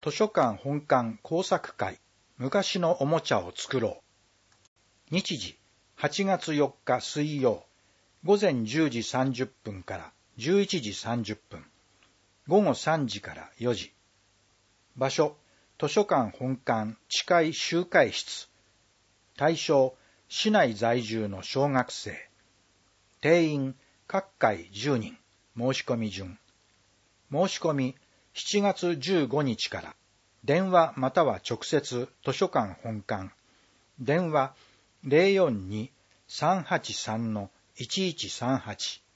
図書館本館工作会、昔のおもちゃを作ろう。日時、8月4日水曜、午前10時30分から11時30分、午後3時から4時。場所、図書館本館地下集会室。対象、市内在住の小学生。定員、各回10人。申し込み順。申し込み、7月15日から。電話または直接図書館本館。電話 042-383-1138